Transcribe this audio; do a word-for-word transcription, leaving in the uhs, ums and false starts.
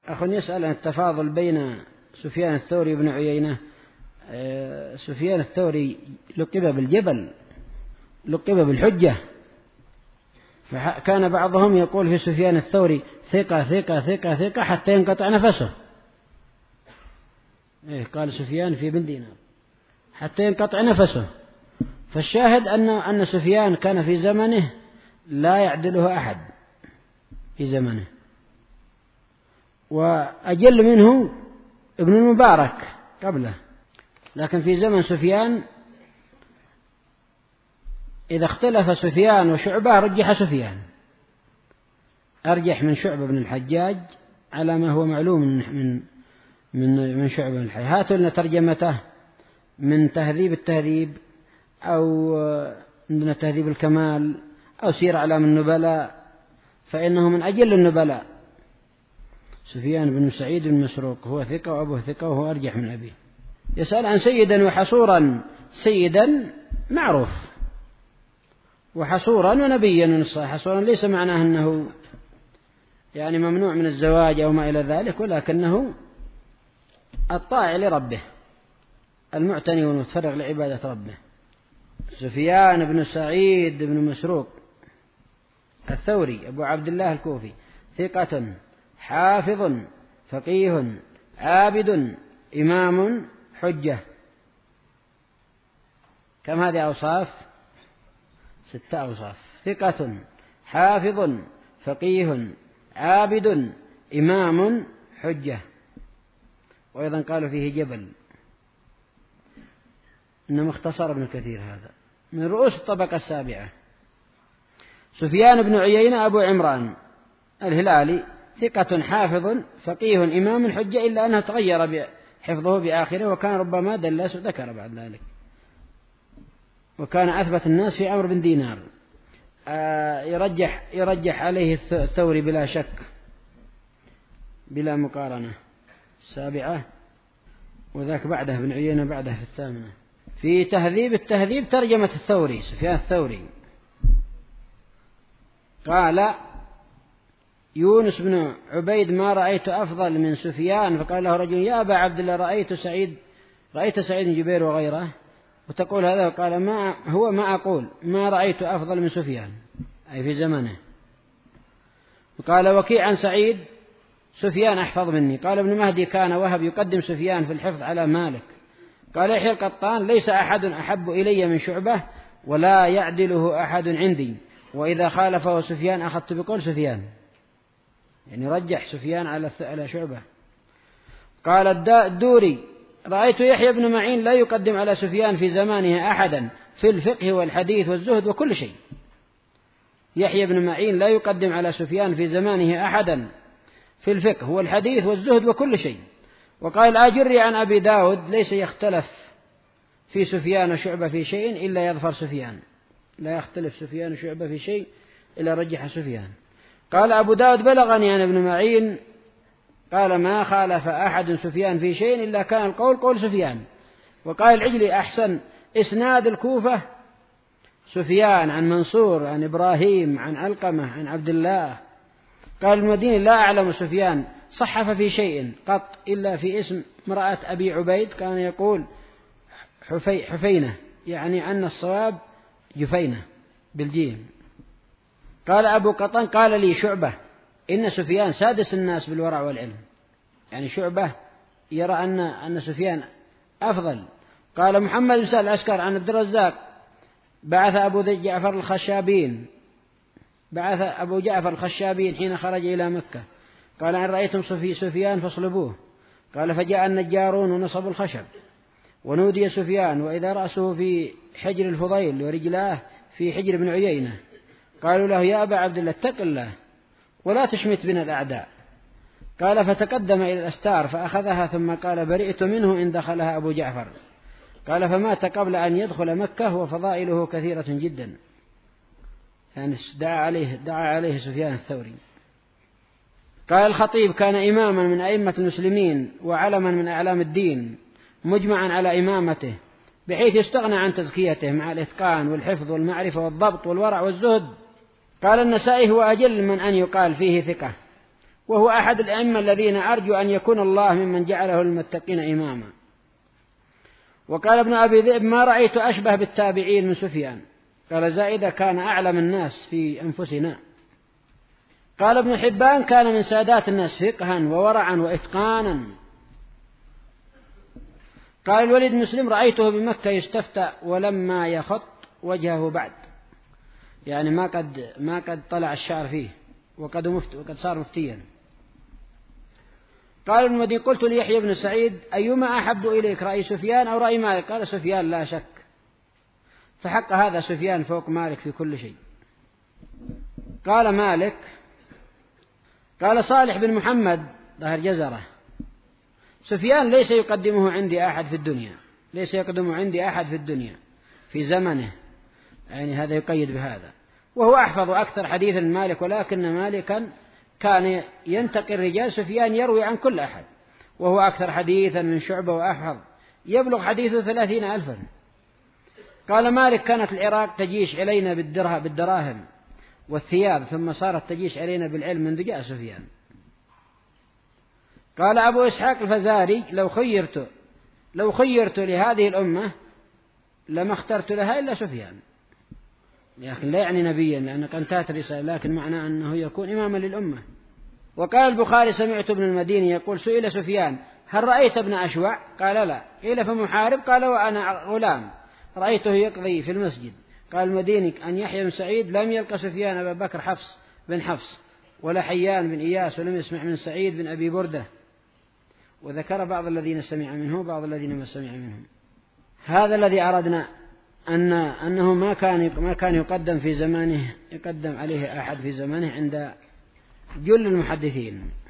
أخ يسأل عن التفاضل بين سفيان الثوري وابن عيينة. سفيان الثوري لقب بالجبل، لقب بالحجة، فكان بعضهم يقول في سفيان الثوري ثقة ثقة ثقة ثقة حتى ينقطع نفسه. إيه قال سفيان في بن دينار حتى ينقطع نفسه. فالشاهد أن أن سفيان كان في زمنه لا يعدله أحد في زمنه، وأجل منه ابن المبارك قبله. لكن في زمن سفيان إذا اختلف سفيان وشعبة رجح سفيان، أرجح من شعبة بن الحجاج على ما هو معلوم من من من شعبة بن الحجاج. هاتوا لنا ترجمته من تهذيب التهذيب، أو عندنا تهذيب الكمال، أو سير أعلام النبلاء، فإنه من أجل النبلاء. سفيان بن سعيد بن مسروق هو ثقة وأبوه ثقة وهو أرجح من أبيه. يسأل عن سيدا وحصورا. سيدا معروف، وحصورا ونبيا من الصحيح. حصورا ليس معناه أنه يعني ممنوع من الزواج أو ما إلى ذلك، ولكنه الطاعة لربه المعتني والمتفرغ لعبادة ربه. سفيان بن سعيد بن مسروق الثوري أبو عبد الله الكوفي ثقة حافظ فقيه عابد إمام حجة. كم هذه أوصاف؟ ستة أوصاف. ثقة حافظ فقيه عابد إمام حجة. وأيضا قالوا فيه جبل، إنه مختصر ابن كثير هذا من رؤوس الطبقة السابعة. سفيان بن عيينة أبو عمران الهلالي ثقة حافظ فقيه إمام حجة، إلا أنه تغير حفظه بآخره، وكان ربما دلس ذكر بعد ذلك. وكان أثبت الناس في عمرو بن دينار. آه يرجح, يرجح عليه الثوري بلا شك بلا مقارنة. السابعة وذاك بعده بن عيينة بعده في الثامنة. في تهذيب التهذيب ترجمة الثوري سفيان الثوري قال يونس بن عبيد ما رأيت أفضل من سفيان، فقال له رجل يا أبا عبد الله رأيت سعيد رأيت سعيد بن جبير وغيره وتقول هذا؟ قال ما هو ما أقول ما رأيت أفضل من سفيان، أي في زمنه. وقال وكيع عن سعيد سفيان أحفظ مني. قال ابن مهدي كان وهب يقدم سفيان في الحفظ على مالك. قال يحيى القطان ليس أحد أحب إلي من شعبة ولا يعدله أحد عندي، وإذا خالفه سفيان أخذت بقول سفيان، يعني رجح سفيان على على شعبة. قال الدوري رأيت يحيى بن معين لا يقدم على سفيان في زمانه أحدا في الفقه والحديث والزهد وكل شيء. يحيى بن معين لا يقدم على سفيان في زمانه أحدا في الفقه والحديث والزهد وكل شيء. وقال الآجري عن أبي داود ليس يختلف في سفيان وشعبة في شيء إلا يظفر سفيان، لا يختلف سفيان وشعبة في شيء إلا رجح سفيان. قال أبو داود بلغني عن ابن معين قال ما خالف أحد سفيان في شيء إلا كان القول قول سفيان. وقال العجلي أحسن إسناد الكوفة سفيان عن منصور عن إبراهيم عن علقمة عن عبد الله. قال المديني لا أعلم سفيان صحف في شيء قط إلا في اسم امرأة أبي عبيد كان يقول حفي حفينة، يعني أن الصواب جفينة بالجيم. قال أبو قطان قال لي شعبة إن سفيان سادس الناس بالورع والعلم، يعني شعبة يرى أن أن سفيان أفضل. قال محمد بن سهل العسكر عن عبد الرزاق بعث أبو جعفر الخشابين بعث أبو جعفر الخشابين حين خرج إلى مكة قال إن رأيتم سفيان فاصلبوه. قال فجاء النجارون ونصبوا الخشب ونودي سفيان وإذا رأسه في حجر الفضيل ورجلاه في حجر بن عيينة. قالوا له يا أبا عبد الله اتق الله ولا تشمت بنا الأعداء. قال فتقدم إلى الأستار فأخذها ثم قال برئت منه إن دخلها أبو جعفر. قال فمات قبل أن يدخل مكة وفضائله كثيرة جدا، يعني دعا عليه دعا عليه سفيان الثوري. قال الخطيب كان إماما من أئمة المسلمين وعلما من أعلام الدين مجمعا على إمامته بحيث يستغنى عن تزكيته مع الإتقان والحفظ والمعرفة والضبط والورع والزهد. قال النسائي هو أجل من أن يقال فيه ثقة، وهو أحد الأئمة الذين أرجو أن يكون الله ممن جعله للمتقين إماما. وقال ابن أبي ذئب: ما رأيت أشبه بالتابعين من سفيان. قال زائدة: كان أعلم الناس في أنفسنا. قال ابن حبان: كان من سادات الناس فقها وورعا وإتقانا. قال الوليد بن مسلم: رأيته بمكة يستفتى ولما يخط وجهه بعد، يعني ما قد ما قد طلع الشعر فيه وقد مفت وقد صار مفتيا. قال ابن مدين: قلت ليحيى بن سعيد: أيما أحب إليك، رأي سفيان أو رأي مالك؟ قال: سفيان لا شك، فحق هذا سفيان فوق مالك في كل شيء. قال مالك: قال صالح بن محمد ظهر جزرة: سفيان ليس يقدمه عندي أحد في الدنيا، ليس يقدمه عندي أحد في الدنيا في زمنه، يعني هذا يقيد بهذا. وهو أحفظ أكثر حديثا من مالك، ولكن مالكا كان ينتقي الرجال، سفيان يروي عن كل أحد، وهو أكثر حديثا من شعبة وأحفظ، يبلغ حديثه ثلاثين ألفا. قال مالك: كانت العراق تجيش علينا بالدراهم والثياب، ثم صارت تجيش علينا بالعلم منذ جاء سفيان. قال أبو إسحاق الفزاري: لو خيرت لو خيرت لهذه الأمة لما اخترت لها إلا سفيان، لكن لا يعني نبيا لأنك انتهت الرسالة، لكن معناه أنه يكون إماما للأمة. وقال البخاري: سمعت ابن المديني يقول: سئل سفيان: هل رأيت ابن أشوع؟ قال: لا. قيل: فمحارب؟ قال: وأنا غلام رأيته يقضي في المسجد. قال المديني: أن يحيى بن سعيد لم يلقى سفيان أبا بكر حفص بن حفص ولا حيان بن إياس، ولم يسمع من سعيد بن أبي بردة. وذكر بعض الذين سمع منه بعض الذين ما سمع منهم. هذا الذي أردنا، أن أنه ما كان ما كان يقدم في زمانه يقدم عليه أحد في زمانه عند جل المحدثين.